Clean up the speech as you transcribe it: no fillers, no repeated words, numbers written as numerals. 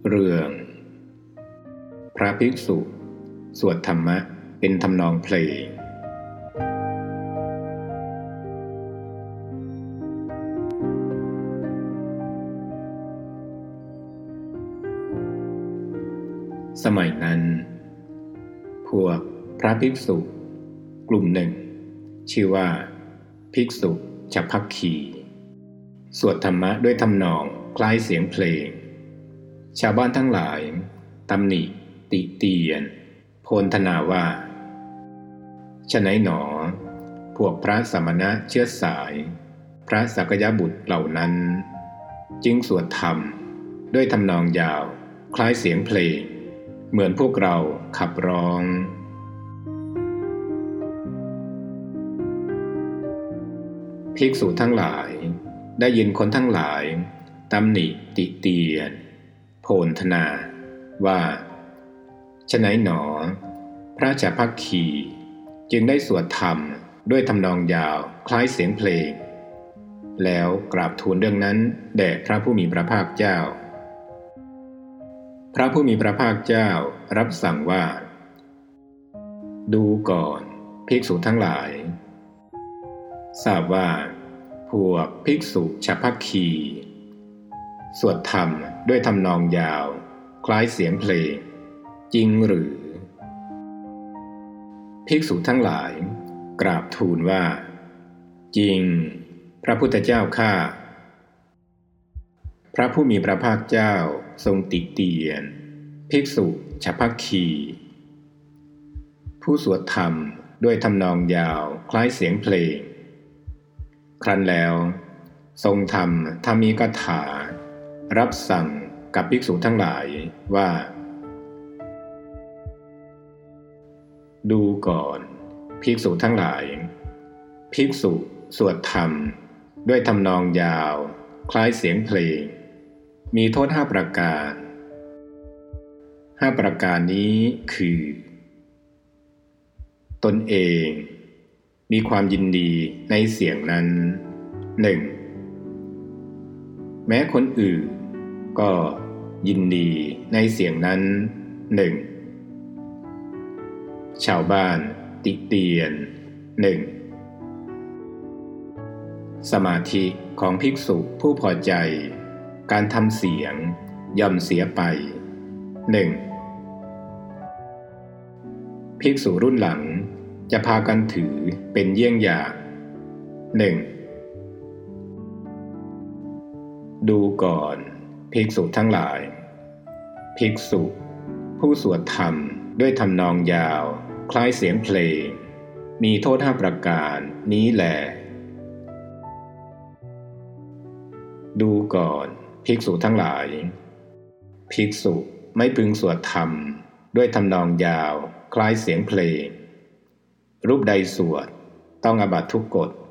เรื่องพระภิกษุสวดธรรมะเป็นทำนองเพลงสมัยนั้นพวกพระภิกษุกลุ่มหนึ่งชื่อว่าภิกษุฉัพพคีสวดธรรมะด้วยทำนองคล้ายเสียงเพลงชาวบ้านทั้งหลายตำหนิติเตียนโพลธนาว่าฉะไหนหนอพวกพระสมณะเชื้อสายพระสักยบุตรเหล่านั้นจึงสวดธรรมด้วยทำนองยาวคล้ายเสียงเพลงเหมือนพวกเราขับร้องภิกษุทั้งหลายได้ยินคนทั้งหลายตำหนิติเตียนโพลธนาว่าฉะไหนหนอพระฉัพพคีจึงได้สวดธรรมด้วยทำนองยาวคล้ายเสียงเพลงแล้วกราบทูลเรื่องนั้นแด่พระผู้มีพระภาคเจ้าพระผู้มีพระภาคเจ้ารับสั่งว่าดูก่อนภิกษุทั้งหลายทราบว่าพวกภิกษุฉัพพคีสวดธรรมด้วยทำนองยาวคล้ายเสียงเพลงจริงหรือภิกษุทั้งหลายกราบทูลว่าจริงพระพุทธเจ้าข้าพระผู้มีพระภาคเจ้าทรงติเตียนภิกษุฉัพพคีผู้สวดธรรมด้วยทำนองยาวคล้ายเสียงเพลงครั้นแล้วทรงทำธรรมีกถารับสั่งกับภิกษุทั้งหลายว่าดูก่อนภิกษุทั้งหลายภิกษุสวดธรรมด้วยทำนองยาวคล้ายเสียงเพลงมีโทษ5ประการ5ประการนี้คือตนเองมีความยินดีในเสียงนั้น 1. แม้คนอื่นก็ยินดีในเสียงนั้น 1. ชาวบ้านติเตียน 1. สมาธิของภิกษุผู้พอใจการทำเสียงย่อมเสียไป 1. ภิกษุรุ่นหลังจะพากันถือเป็นเยี่ยงอย่าง 1. ดูก่อนภิกษุทั้งหลายภิกษุผู้สวดธรรมด้วยทำนองยาวคล้ายเสียงเพลงมีโทษ5ประการนี้แลดูก่อนภิกษุทั้งหลายภิกษุไม่พึงสวดธรรมด้วยทำนองยาวคล้ายเสียงเพลงรูปใดสวดต้องอาบัติทุกกฎ